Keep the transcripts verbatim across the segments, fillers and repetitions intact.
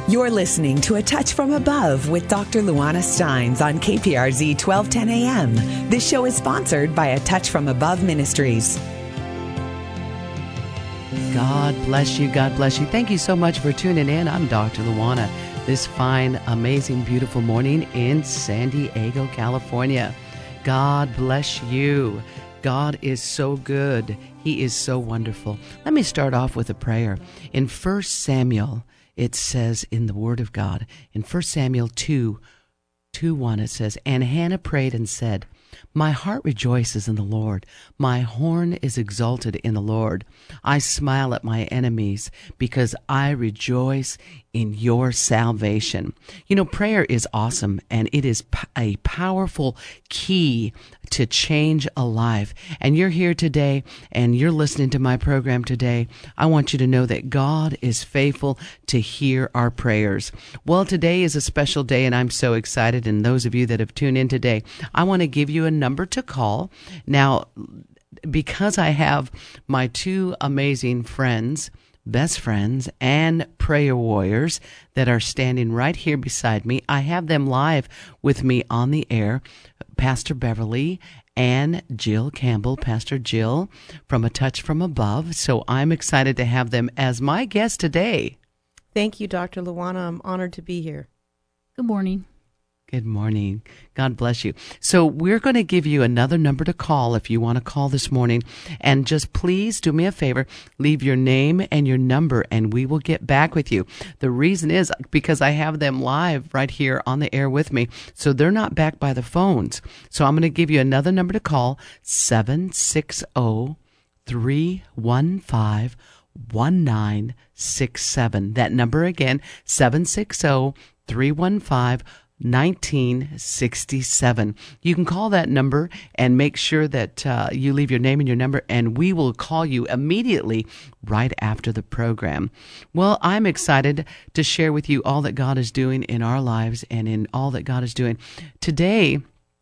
You're listening to A Touch from Above with Doctor Luana Steins on K P R Z twelve ten A M. This show is sponsored by A Touch from Above Ministries. God bless you. God bless you. Thank you so much for tuning in. I'm Doctor Luana this fine, amazing, beautiful morning in San Diego, California. God bless you. God is so good. He is so wonderful. Let me start off with a prayer. In First Samuel, it says in the Word of God, in First Samuel two, two one, it says, "And Hannah prayed and said, My heart rejoices in the Lord. My horn is exalted in the Lord. I smile at my enemies because I rejoice in your salvation." You know, prayer is awesome, and it is a powerful key to change a life. And you're here today, and you're listening to my program today. I want you to know that God is faithful to hear our prayers. Well, today is a special day, and I'm so excited. And those of you that have tuned in today, I want to give you a number to call. Now, because I have my two amazing friends, best friends, and prayer warriors that are standing right here beside me, I have them live with me on the air, Pastor Beverly and Jill Campbell, Pastor Jill from A Touch from Above. So I'm excited to have them as my guest today. Thank you, Doctor Luana. I'm honored to be here. Good morning. Good morning. God bless you. So we're going to give you another number to call if you want to call this morning. And just please do me a favor, leave your name and your number, and we will get back with you. The reason is because I have them live right here on the air with me, so they're not back by the phones. So I'm going to give you another number to call, seven six zero, three one five, one nine six seven. That number again, seven six zero, three one five, nineteen sixty-seven. You can call that number and make sure that uh, you leave your name and your number, and we will call you immediately right after the program. Well, I'm excited to share with you all that God is doing in our lives and in all that God is doing. Today,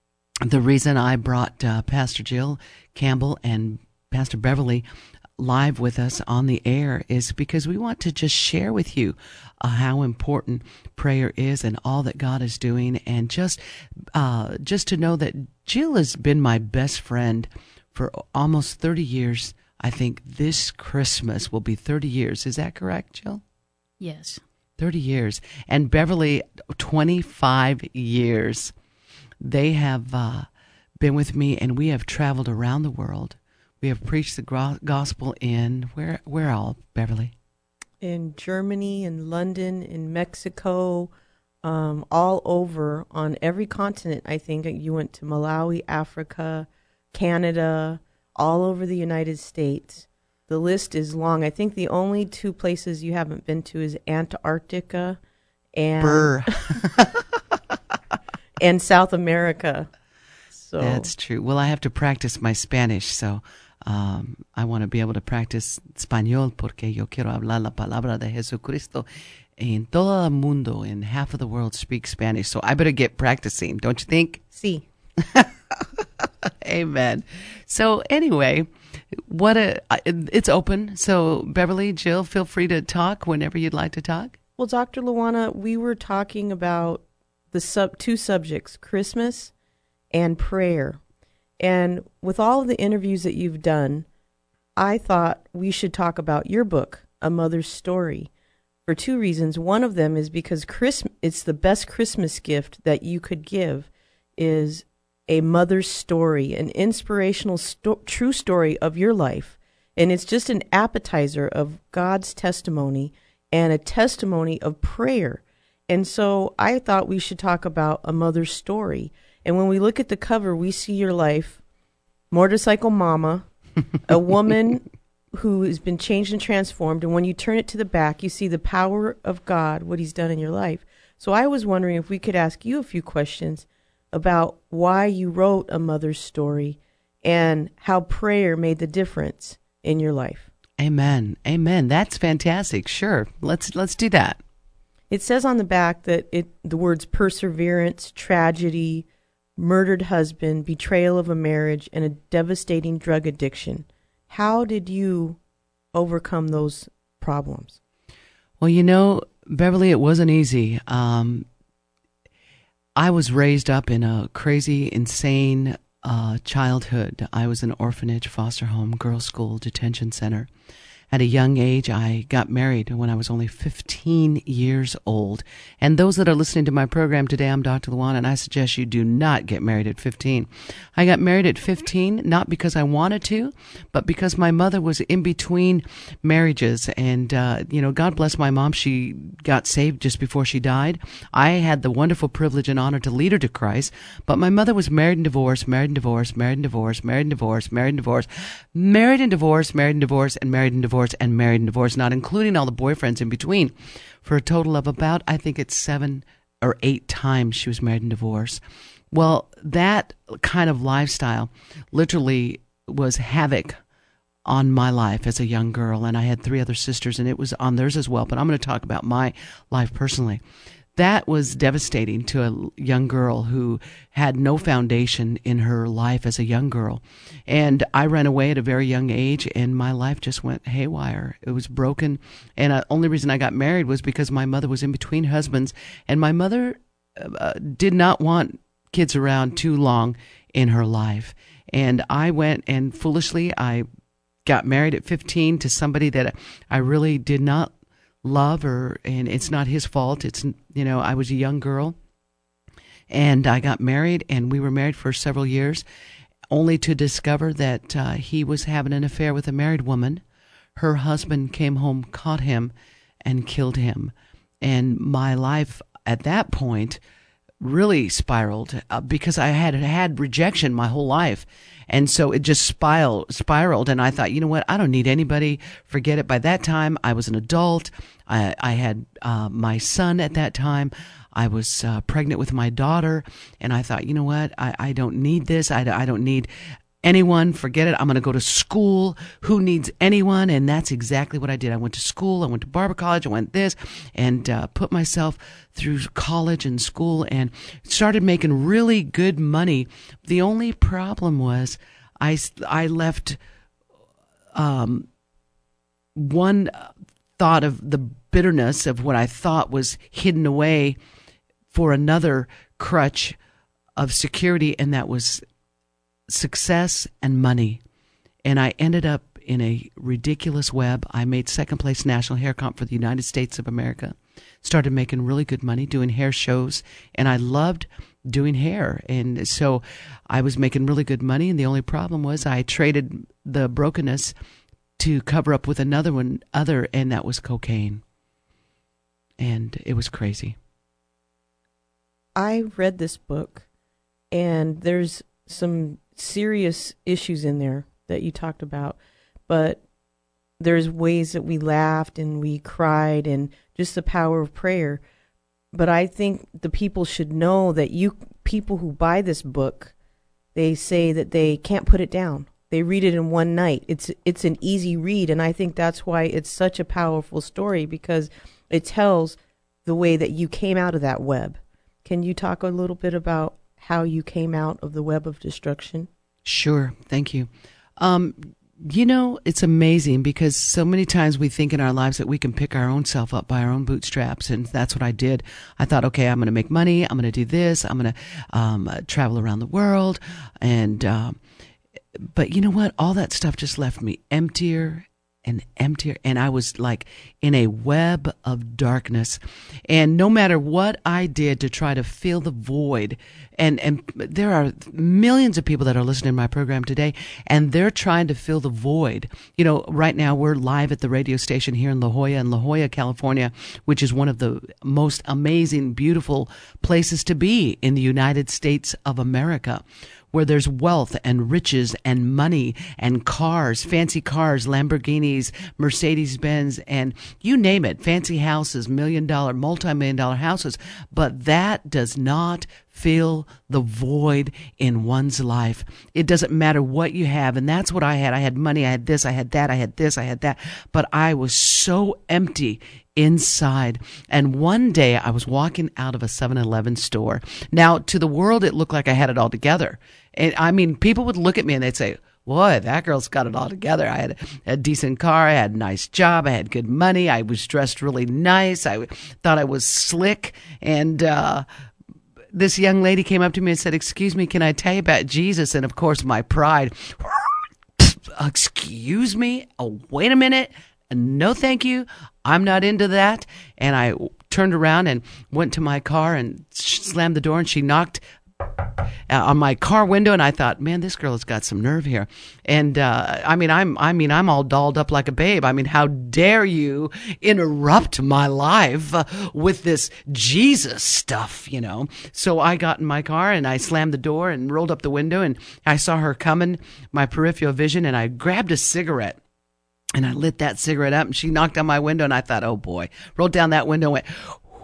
the reason I brought uh, Pastor Jill Campbell and Pastor Beverly live with us on the air is because we want to just share with you uh, how important prayer is and all that God is doing, and just uh, just to know that Jill has been my best friend for almost thirty years. I think this Christmas will be thirty years. Is that correct, Jill? Yes. thirty years. And Beverly, twenty-five years. They have uh, been with me, and we have traveled around the world. We have preached the gospel in, where where all, Beverly? In Germany, in London, in Mexico, um, all over on every continent. I think you went to Malawi, Africa, Canada, all over the United States. The list is long. I think the only two places you haven't been to is Antarctica and Burr. and South America. So that's true. Well, I have to practice my Spanish, so um, I want to be able to practice español porque yo quiero hablar la palabra de Jesucristo. En todo el mundo, in half of the world, speak Spanish, so I better get practicing, don't you think? Sí. Amen. So anyway, what a it's open. So Beverly, Jill, feel free to talk whenever you'd like to talk. Well, Doctor Luana, we were talking about the sub two subjects, Christmas and prayer. And with all of the interviews that you've done, I thought we should talk about your book, A Mother's Story, for two reasons. One of them is because Christ- it's the best Christmas gift that you could give is a mother's story, an inspirational sto- true story of your life. And it's just an appetizer of God's testimony and a testimony of prayer. And so I thought we should talk about A Mother's Story. And when we look at the cover, we see your life, motorcycle mama, a woman who has been changed and transformed. And when you turn it to the back, you see the power of God, what he's done in your life. So I was wondering if we could ask you a few questions about why you wrote A Mother's Story and how prayer made the difference in your life. Amen. Amen. That's fantastic. Sure. Let's let's do that. It says on the back that it the words perseverance, tragedy, murdered husband, betrayal of a marriage, and a devastating drug addiction. How did you overcome those problems? Well, you know, Beverly, it wasn't easy. Um, I was raised up in a crazy, insane uh, childhood. I was in an orphanage, foster home, girls' school, detention center. At a young age, I got married when I was only fifteen years old. And those that are listening to my program today, I'm Doctor Luana, and I suggest you do not get married at fifteen. I got married at fifteen, not because I wanted to, but because my mother was in between marriages. And, uh, you know, God bless my mom. She got saved just before she died. I had the wonderful privilege and honor to lead her to Christ. But my mother was married and divorced, married and divorced, married and divorced, married and divorced, married and divorced, married and divorced, married and divorced, and married and divorced. and married and divorced, not including all the boyfriends in between, for a total of about, I think it's seven or eight times she was married and divorced. Well, that kind of lifestyle literally was havoc on my life as a young girl, and I had three other sisters, and it was on theirs as well, but I'm going to talk about my life personally. That was devastating to a young girl who had no foundation in her life as a young girl. And I ran away at a very young age, and my life just went haywire. It was broken. And the only reason I got married was because my mother was in between husbands, and my mother uh, did not want kids around too long in her life. And I went and foolishly, I got married at fifteen to somebody that I really did not love, or and it's not his fault. It's, you know, I was a young girl, and I got married, and we were married for several years, only to discover that uh, he was having an affair with a married woman. Her husband came home, caught him, and killed him. And my life at that point really spiraled uh, because I had had rejection my whole life. And so it just spiral, spiraled. And I thought, you know what? I don't need anybody. Forget it. By that time, I was an adult. I, I had uh, my son at that time. I was uh, pregnant with my daughter. And I thought, you know what? I, I don't need this. I, I don't need anyone. Forget it. I'm going to go to school. Who needs anyone? And that's exactly what I did. I went to school. I went to Barber College. I went this and uh, put myself through college and school and started making really good money. The only problem was I, I left um, one thought of the bitterness of what I thought was hidden away for another crutch of security, and that was success and money. And I ended up in a ridiculous web. I made second place national hair comp for the United States of America. Started making really good money doing hair shows, and I loved doing hair. And so I was making really good money, and the only problem was I traded the brokenness to cover up with another one other, and that was cocaine. And it was crazy. I read this book, and there's some serious issues in there that you talked about, but there's ways that we laughed and we cried and just the power of prayer. But I think the people should know that you people who buy this book, they say that they can't put it down. They read it in one night. It's it's an easy read, and I think that's why it's such a powerful story, because it tells the way that you came out of that web. Can you talk a little bit about how you came out of the web of destruction? Sure. Thank you. Um, you know, it's amazing because so many times we think in our lives that we can pick our own self up by our own bootstraps. And that's what I did. I thought, okay, I'm going to make money. I'm going to do this. I'm going to um, uh, travel around the world. And, uh, but you know what? All that stuff just left me emptier and emptier, and I was like in a web of darkness. And no matter what I did to try to fill the void, and, and there are millions of people that are listening to my program today, and they're trying to fill the void. You know, right now we're live at the radio station here in La Jolla, in La Jolla, California, which is one of the most amazing, beautiful places to be in the United States of America, where there's wealth and riches and money and cars, fancy cars, Lamborghinis, Mercedes-Benz, and you name it, fancy houses, million dollar, multi-million dollar houses. But that does not fill the void in one's life. It doesn't matter what you have. And that's what I had. I had money. I had this. I had that. I had this. I had that. But I was so empty inside. And one day I was walking out of a seven eleven store. Now, to the world, it looked like I had it all together. And I mean, people would look at me and they'd say, boy, that girl's got it all together. I had a, a decent car. I had a nice job. I had good money. I was dressed really nice. I thought I was slick. And uh, this young lady came up to me and said, excuse me, can I tell you about Jesus? And, of course, my pride, excuse me? Oh, wait a minute. No, thank you. I'm not into that. And I turned around and went to my car and slammed the door, and she knocked on my car window, and I thought, man, this girl has got some nerve here. And uh, I mean, I'm I mean, I'm all dolled up like a babe. I mean, how dare you interrupt my life uh, with this Jesus stuff, you know? So I got in my car and I slammed the door and rolled up the window, and I saw her coming, my peripheral vision, and I grabbed a cigarette. And I lit that cigarette up, and she knocked on my window, and I thought, oh, boy. Rolled down that window and went,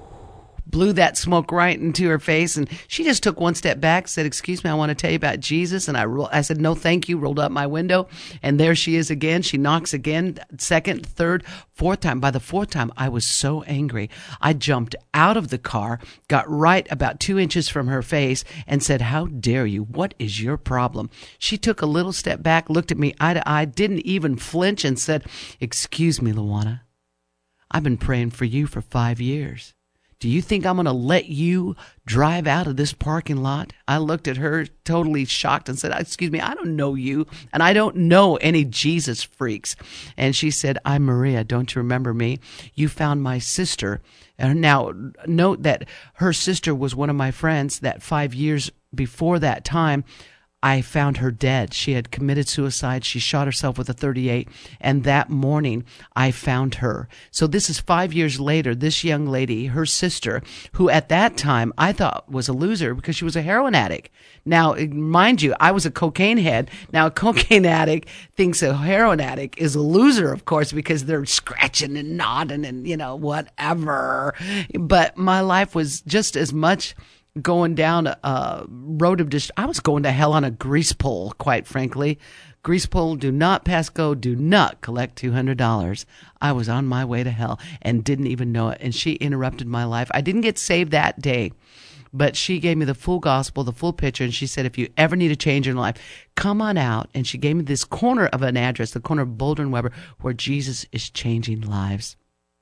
blew that smoke right into her face. And she just took one step back, said, excuse me, I want to tell you about Jesus. And I ro- I said, no, thank you, rolled up my window. And there she is again. She knocks again, second, third, fourth time. By the fourth time, I was so angry. I jumped out of the car, got right about two inches from her face, and said, how dare you? What is your problem? She took a little step back, looked at me eye to eye, didn't even flinch, and said, excuse me, Luana, I've been praying for you for five years. Do you think I'm going to let you drive out of this parking lot? I looked at her totally shocked and said, excuse me, I don't know you, and I don't know any Jesus freaks. And she said, I'm Maria. Don't you remember me? You found my sister. And now, note that her sister was one of my friends that five years before that time, I found her dead. She had committed suicide. She shot herself with a thirty-eight. And that morning, I found her. So this is five years later. This young lady, her sister, who at that time I thought was a loser because she was a heroin addict. Now, mind you, I was a cocaine head. Now, a cocaine addict thinks a heroin addict is a loser, of course, because they're scratching and nodding and, you know, whatever. But my life was just as much going down a road of dist- I was going to hell on a grease pole, quite frankly. Grease pole, do not pass go, do not collect two hundred dollars. I was on my way to hell and didn't even know it. And she interrupted my life. I didn't get saved that day, but she gave me the full gospel, the full picture. And she said, if you ever need a change in life, come on out. And she gave me this corner of an address, the corner of Boulder and Weber, where Jesus is changing lives.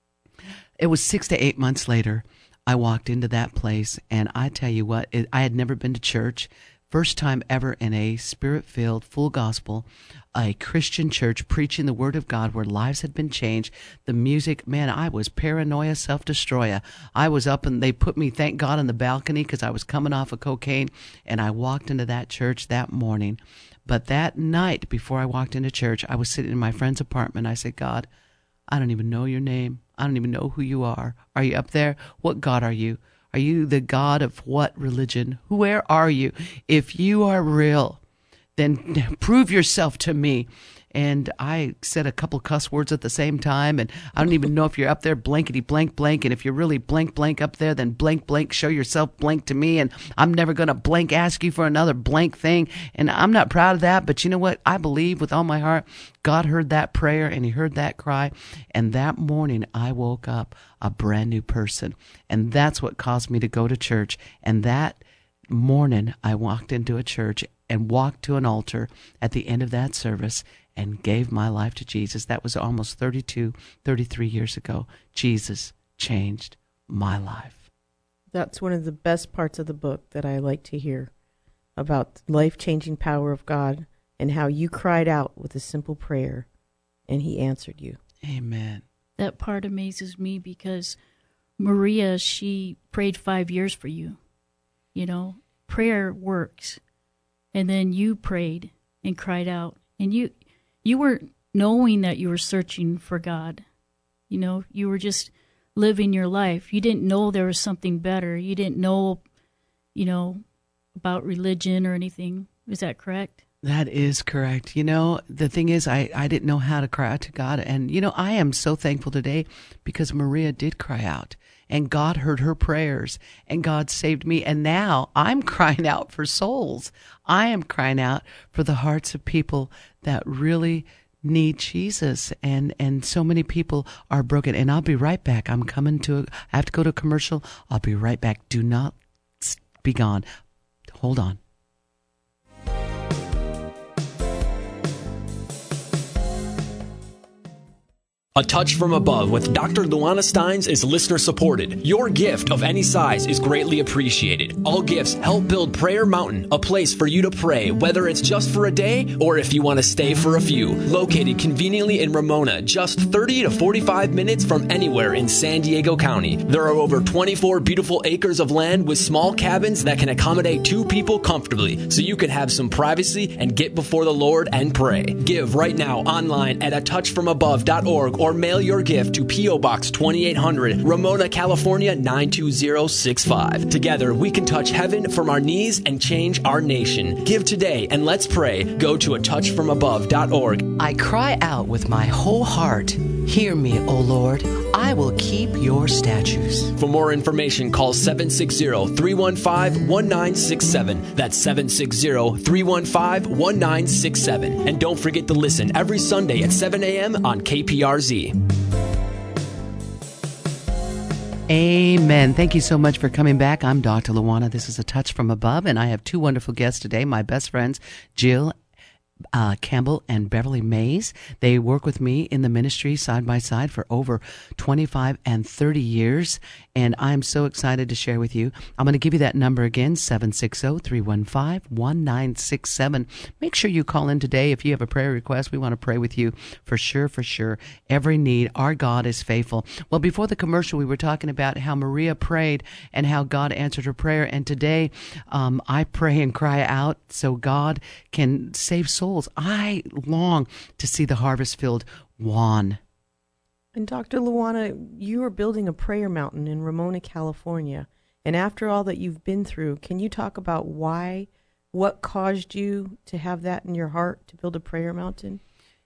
It was six to eight months later. I walked into that place, and I tell you what, it, I had never been to church. First time ever in a spirit-filled, full gospel, a Christian church preaching the word of God where lives had been changed. The music, man, I was paranoia, self-destroyer. I was up, and they put me, thank God, on the balcony because I was coming off of cocaine, and I walked into that church that morning. But that night, before I walked into church, I was sitting in my friend's apartment. I said, God, I don't even know your name. I don't even know who you are. Are you up there? What God are you? Are you the God of what religion? Where are you? If you are real, then prove yourself to me. And I said a couple cuss words at the same time, and I don't even know if you're up there blankety blank blank, and if you're really blank blank up there, then blank blank, show yourself blank to me, and I'm never going to blank ask you for another blank thing. And I'm not proud of that, but you know what? I believe with all my heart God heard that prayer, and he heard that cry, and that morning I woke up a brand new person. And that's what caused me to go to church. And that morning I walked into a church and walked to an altar at the end of that service and gave my life to Jesus. That was almost thirty-two, thirty-three years ago. Jesus changed my life. That's one of the best parts of the book that I like to hear about life-changing power of God and how you cried out with a simple prayer and he answered you. Amen. That part amazes me because Maria, she prayed five years for you. You know, prayer works. And then you prayed and cried out. And you you weren't knowing that you were searching for God. You know, you were just living your life. You didn't know there was something better. You didn't know, you know, about religion or anything. Is that correct? That is correct. You know, the thing is, I, I didn't know how to cry out to God. And, you know, I am so thankful today because Maria did cry out. And God heard her prayers, and God saved me. And now I'm crying out for souls. I am crying out for the hearts of people that really need Jesus. And, and so many people are broken. And I'll be right back. I'm coming to, a, I have to go to a commercial. I'll be right back. Do not be gone. Hold on. A Touch from Above with Doctor Luana Steins is listener supported. Your gift of any size is greatly appreciated. All gifts help build Prayer Mountain, a place for you to pray, whether it's just for a day or if you want to stay for a few. Located conveniently in Ramona, just thirty to forty-five minutes from anywhere in San Diego County. There are over twenty-four beautiful acres of land with small cabins that can accommodate two people comfortably, so you can have some privacy and get before the Lord and pray. Give right now online at a touch from above dot org or mail your gift to P O. Box twenty-eight hundred, Ramona, California nine two zero six five. Together, we can touch heaven from our knees and change our nation. Give today and let's pray. Go to a touch from above dot org. I cry out with my whole heart. Hear me, O Lord. I will keep your statutes. For more information, call seven six zero, three one five, one nine six seven. That's seven six zero, three one five, one nine six seven. And don't forget to listen every Sunday at seven a.m. on K P R Z. Amen. Thank you so much for coming back. I'm Doctor Luana. This is A Touch from Above, and I have two wonderful guests today, my best friends, Jill Uh, Campbell and Beverly Mays. They work with me in the ministry side by side for over twenty-five and thirty years, and I'm so excited to share with you. I'm going to give you that number again, seven six zero, three one five, one nine six seven. Make sure you call in today if you have a prayer request. We want to pray with you for sure, for sure. Every need, our God is faithful. Well, before the commercial, we were talking about how Maria prayed and how God answered her prayer, and today um, I pray and cry out so God can save souls. I long to see the harvest field wan. And Doctor Luana, you are building a prayer mountain in Ramona, California. And after all that you've been through, can you talk about why, what caused you to have that in your heart to build a prayer mountain?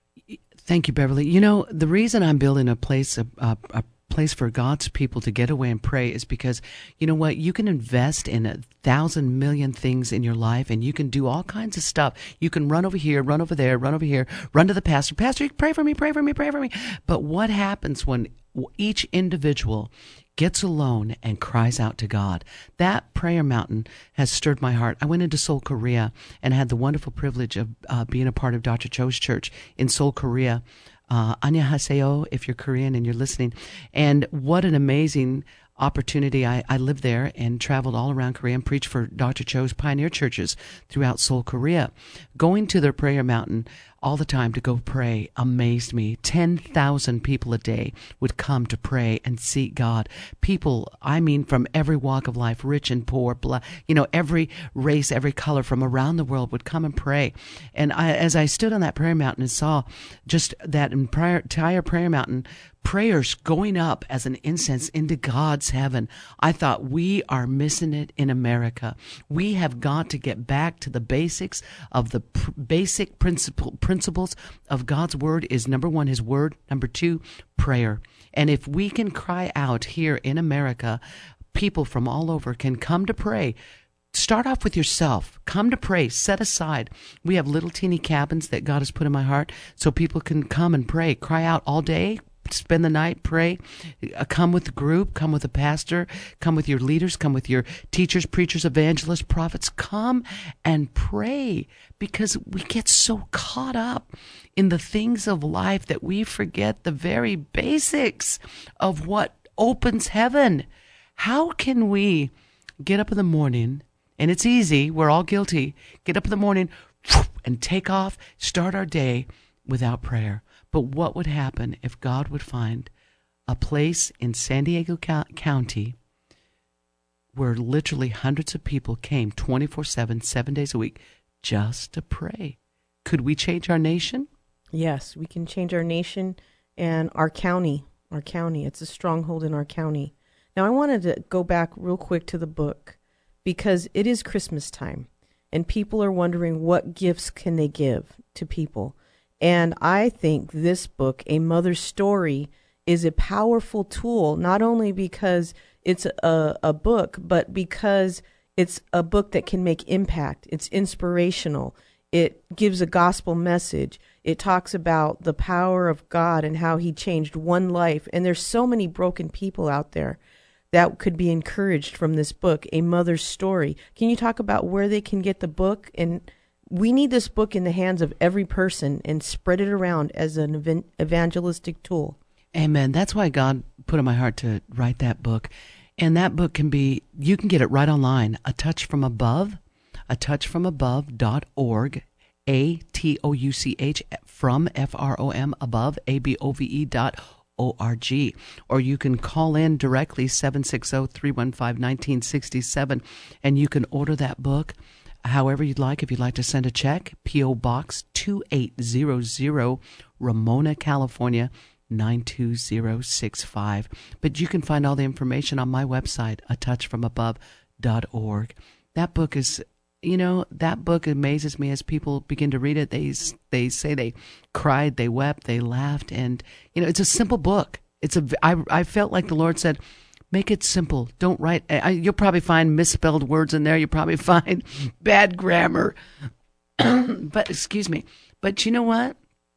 Thank you, Beverly. You know, the reason I'm building a place, a, a, a place for God's people to get away and pray is because, you know what, you can invest in a thousand million things in your life and you can do all kinds of stuff. You can run over here, run over there, run over here, run to the pastor. Pastor, pray for me, pray for me, pray for me. But what happens when each individual gets alone and cries out to God? That prayer mountain has stirred my heart. I went into Seoul, Korea, and had the wonderful privilege of uh, being a part of Doctor Cho's church in Seoul, Korea. Uh, annyeonghaseyo, if you're Korean and you're listening. And what an amazing opportunity. I, I lived there and traveled all around Korea and preached for Doctor Cho's pioneer churches throughout Seoul, Korea. Going to their prayer mountain all the time to go pray amazed me. ten thousand people a day would come to pray and seek God. People, I mean, from every walk of life, rich and poor, black, you know, every race, every color from around the world would come and pray. And I, as I stood on that prayer mountain and saw just that entire prayer mountain, prayers going up as an incense into God's heaven, I thought, we are missing it in America. We have got to get back to the basics of the pr- basic principle, principles of God's word is, number one, his word. Number two, prayer. And if we can cry out here in America, people from all over can come to pray. Start off with yourself. Come to pray. Set aside. We have little teeny cabins that God has put in my heart so people can come and pray. Cry out all day. Spend the night, pray, uh, come with the group, come with a pastor, come with your leaders, come with your teachers, preachers, evangelists, prophets. Come and pray, because we get so caught up in the things of life that we forget the very basics of what opens heaven. How can we get up in the morning, and it's easy, we're all guilty, get up in the morning and take off, start our day without prayer? But what would happen if God would find a place in San Diego County where literally hundreds of people came twenty-four seven, seven days a week, just to pray? Could we change our nation? Yes, we can change our nation and our county. Our county. It's a stronghold in our county. Now, I wanted to go back real quick to the book because it is Christmas time, and people are wondering what gifts can they give to people. And I think this book, A Mother's Story, is a powerful tool, not only because it's a, a book, but because it's a book that can make impact. It's inspirational. It gives a gospel message. It talks about the power of God and how he changed one life. And there's so many broken people out there that could be encouraged from this book, A Mother's Story. Can you talk about where they can get the book? And we need this book in the hands of every person and spread it around as an evangelistic tool. Amen. That's why God put on my heart to write that book. And that book can be, you can get it right online, A Touch From Above, a touch from above dot org, A T O U C H from, F R O M, above, A B O V E dot O R G. Or you can call in directly, seven six zero, three one five, one nine six seven, and you can order that book however you'd like. If you'd like to send a check, P O. Box two eight zero zero, Ramona, California, nine two zero six five. But you can find all the information on my website, a touch from above dot org. That book is, you know, that book amazes me as people begin to read it. They they say they cried, they wept, they laughed, and you know, it's a simple book. It's a I I felt like the Lord said, make it simple. Don't write. I, you'll probably find misspelled words in there. You'll probably find bad grammar. But excuse me. But you know what?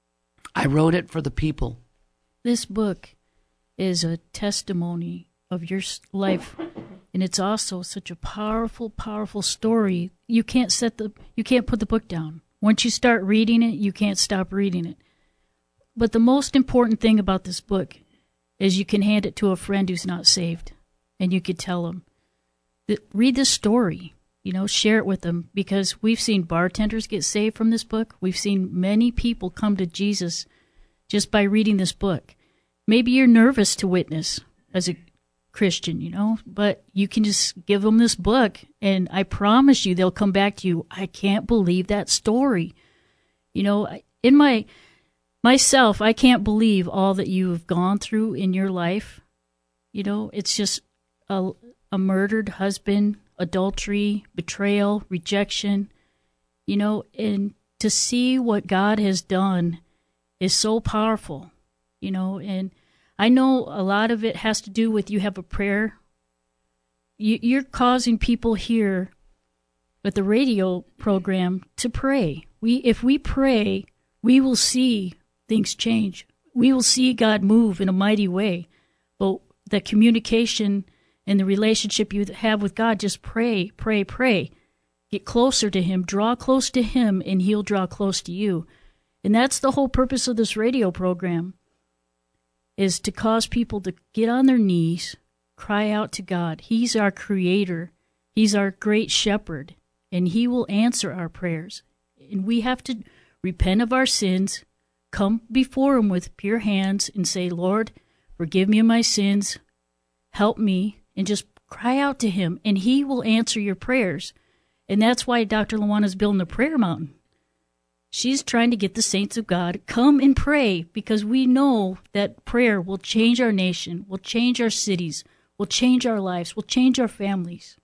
I wrote it for the people. This book is a testimony of your life, and it's also such a powerful, powerful story. You can't set the, you can't put the book down. Once you start reading it, you can't stop reading it. But the most important thing about this book is you can hand it to a friend who's not saved, and you could tell them, read this story, you know, share it with them, because we've seen bartenders get saved from this book. We've seen many people come to Jesus just by reading this book. Maybe you're nervous to witness as a Christian, you know, but you can just give them this book, and I promise you they'll come back to you. I can't believe that story. You know, in my myself, I can't believe all that you have gone through in your life. You know, it's just a, a murdered husband, adultery, betrayal, rejection, you know, and to see what God has done is so powerful, you know, and I know a lot of it has to do with you have a prayer. You, you're causing people here with the radio program to pray. We, if we pray, we will see things change. We will see God move in a mighty way. But the communication and the relationship you have with God, just pray, pray, pray. Get closer to Him, draw close to Him, and He'll draw close to you. And that's the whole purpose of this radio program, is to cause people to get on their knees, cry out to God. He's our creator. He's our great shepherd, and He will answer our prayers. And we have to repent of our sins, come before Him with pure hands and say, Lord, forgive me of my sins, help me, and just cry out to Him, and He will answer your prayers. And that's why Doctor Luana is building the prayer mountain. She's trying to get the saints of God, come and pray, because we know that prayer will change our nation, will change our cities, will change our lives, will change our families.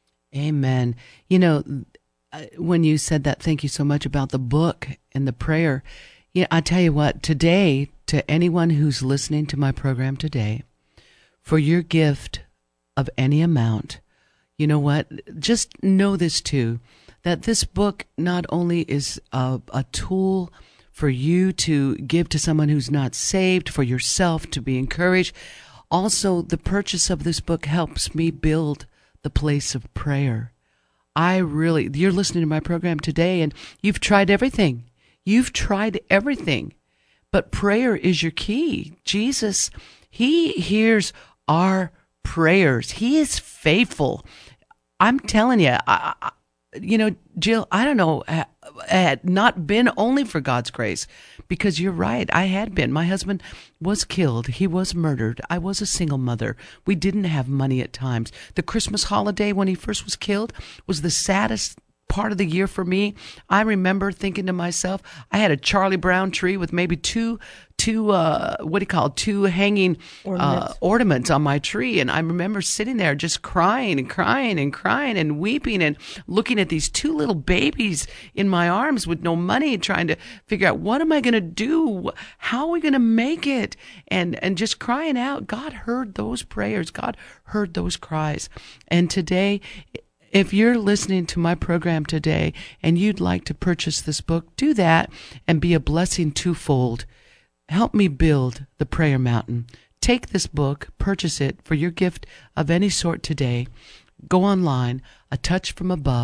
Amen. You know, when you said that, thank you so much about the book and the prayer. Yeah, I tell you what, today, to anyone who's listening to my program today, for your gift of any amount, you know what, just know this too, that this book not only is a, a tool for you to give to someone who's not saved, for yourself to be encouraged, also the purchase of this book helps me build the place of prayer. I really, you're listening to my program today and you've tried everything. You've tried everything, but prayer is your key. Jesus, He hears our prayers. He is faithful. I'm telling you, I, I, you know, Jill, I don't know, had not been only for God's grace, because you're right, I had been. My husband was killed. He was murdered. I was a single mother. We didn't have money at times. The Christmas holiday when he first was killed was the saddest part of the year for me. I remember thinking to myself, I had a Charlie Brown tree with maybe two, two, uh, what do you call it, two hanging ornaments. Uh, ornaments on my tree. And I remember sitting there just crying and crying and crying and weeping and looking at these two little babies in my arms with no money, trying to figure out, what am I going to do? How are we going to make it? And, and just crying out. God heard those prayers. God heard those cries. And today, if you're listening to my program today and you'd like to purchase this book, do that and be a blessing twofold. Help me build the prayer mountain. Take this book, purchase it for your gift of any sort today. Go online, a touch from above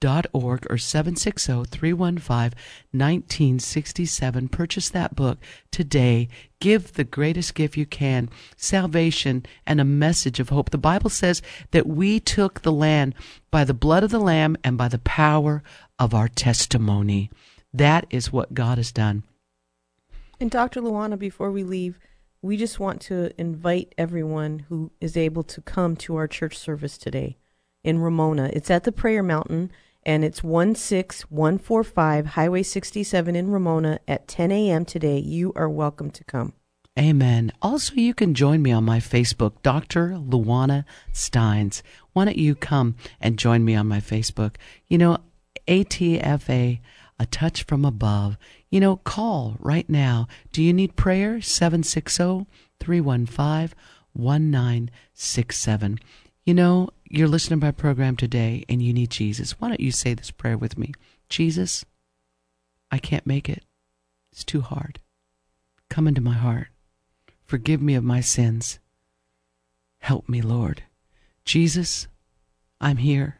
dot org or seven six zero, three one five, one nine six seven. Purchase that book today. Give the greatest gift you can, salvation and a message of hope. The Bible says that we took the land by the blood of the Lamb and by the power of our testimony. That is what God has done. And Doctor Luana, before we leave, we just want to invite everyone who is able to come to our church service today in Ramona. It's at the Prayer Mountain, and it's one six one four five Highway sixty-seven in Ramona at ten a.m. today. You are welcome to come. Amen. Also, you can join me on my Facebook, Doctor Luana Steins. Why don't you come and join me on my Facebook? You know, A T F A, A Touch from Above. You know, call right now. Do you need prayer? seven six zero, three one five, one nine six seven. You know, you're listening to my program today and you need Jesus. Why don't you say this prayer with me? Jesus, I can't make it. It's too hard. Come into my heart. Forgive me of my sins. Help me, Lord. Jesus, I'm here.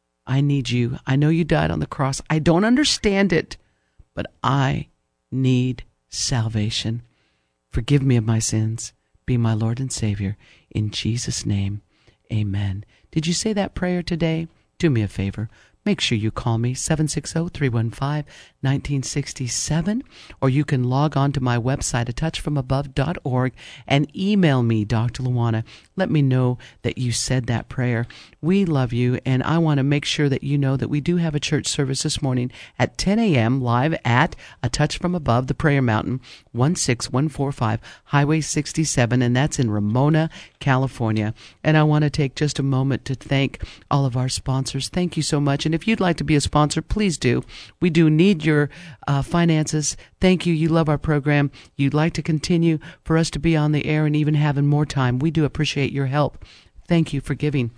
I need you. I know you died on the cross. I don't understand it, but I need salvation. Forgive me of my sins. Be my Lord and Savior. In Jesus' name, amen. Did you say that prayer today? Do me a favor. Make sure you call me, seven six zero, three one five, one nine six seven, or you can log on to my website, a touch from above dot org, and email me, Doctor Luana. Let me know that you said that prayer. We love you, and I want to make sure that you know that we do have a church service this morning at ten a.m. live at A Touch from Above, the Prayer Mountain, one six one four five Highway sixty-seven, and that's in Ramona, California. And I want to take just a moment to thank all of our sponsors. Thank you so much. And if you'd like to be a sponsor, please do. We do need your uh, finances. Thank you. You love our program. You'd like to continue for us to be on the air and even having more time. We do appreciate your help. Thank you for giving.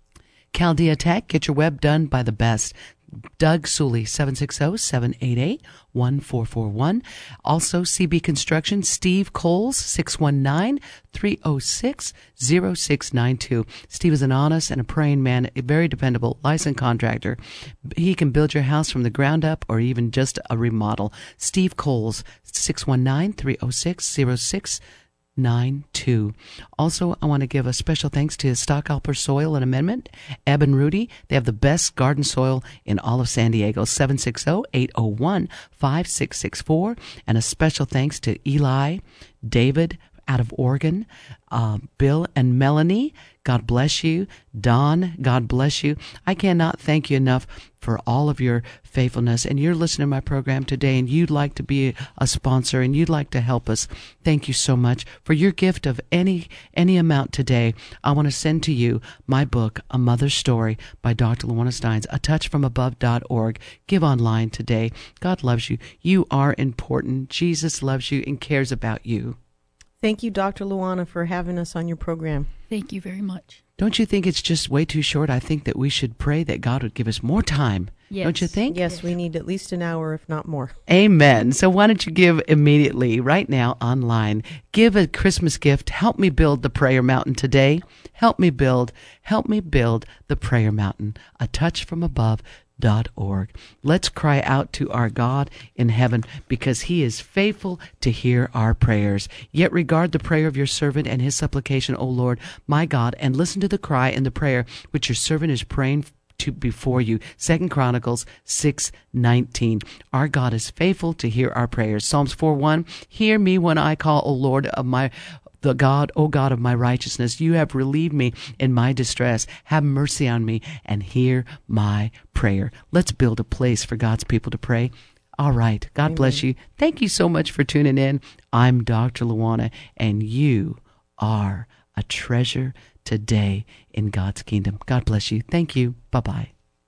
Chaldea Tech, get your web done by the best. Doug Sully, seven six zero, seven eight eight, one four four one. Also, C B Construction, Steve Coles, six one nine, three oh six, oh six nine two. Steve is an honest and a praying man, a very dependable licensed contractor. He can build your house from the ground up or even just a remodel. Steve Coles, six one nine, three oh six, oh six nine two. Also, I want to give a special thanks to Stockalper Soil and Amendment, Ebb and Rudy. They have the best garden soil in all of San Diego, seven six zero, eight zero one, five six six four. And a special thanks to Eli, David out of Oregon, uh, Bill and Melanie. God bless you. Don, God bless you. I cannot thank you enough for all of your faithfulness. And you're listening to my program today and you'd like to be a sponsor and you'd like to help us. Thank you so much for your gift of any any amount today. I want to send to you my book, A Mother's Story by Doctor Luana Steins, a touch from above dot org. Give online today. God loves you. You are important. Jesus loves you and cares about you. Thank you, Doctor Luana, for having us on your program. Thank you very much. Don't you think it's just way too short? I think that we should pray that God would give us more time. Yes. Don't you think? Yes, we need at least an hour, if not more. Amen. So why don't you give immediately, right now, online. Give a Christmas gift. Help me build the Prayer Mountain today. Help me build, help me build the Prayer Mountain. A touch from above. Dot org. Let's cry out to our God in heaven because he is faithful to hear our prayers. Yet regard the prayer of your servant and his supplication, O Lord, my God, and listen to the cry and the prayer which your servant is praying to before you. Second Chronicles six nineteen. Our God is faithful to hear our prayers. Psalms four one. Hear me when I call, O Lord of my The God, O God of my righteousness, you have relieved me in my distress. Have mercy on me and hear my prayer. Let's build a place for God's people to pray. All right. God Amen. Bless you. Thank you so much for tuning in. I'm Doctor Luana, and you are a treasure today in God's kingdom. God bless you. Thank you. Bye-bye.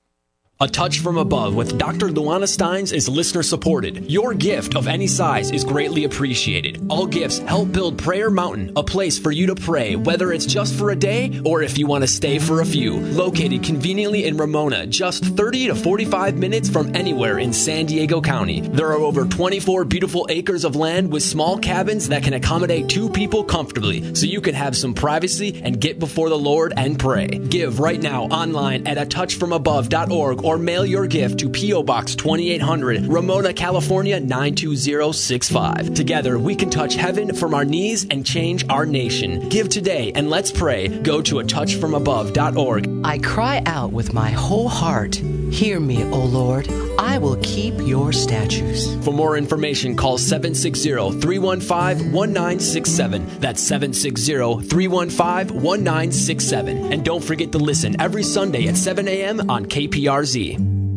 A Touch from Above with Doctor Luana Steins is listener supported. Your gift of any size is greatly appreciated. All gifts help build Prayer Mountain, a place for you to pray, whether it's just for a day or if you want to stay for a few. Located conveniently in Ramona, just thirty to forty-five minutes from anywhere in San Diego County. There are over twenty-four beautiful acres of land with small cabins that can accommodate two people comfortably, so you can have some privacy and get before the Lord and pray. Give right now online at a touch from above dot org or or mail your gift to P O. Box twenty-eight hundred, Ramona, California nine two zero six five. Together, we can touch heaven from our knees and change our nation. Give today and let's pray. Go to a touch from above dot org. I cry out with my whole heart. Hear me, O Lord. I will keep your statutes. For more information, call seven six zero, three one five, one nine six seven. That's seven six zero, three one five, one nine six seven. And don't forget to listen every Sunday at seven a.m. on K P R Z.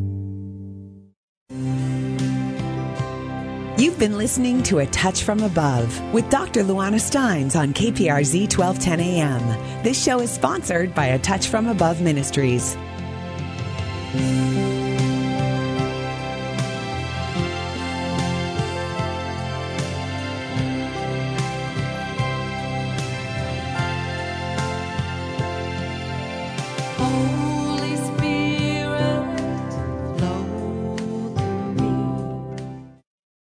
You've been listening to A Touch from Above with Doctor Luana Steins on K P R Z twelve ten A M. This show is sponsored by A Touch from Above Ministries.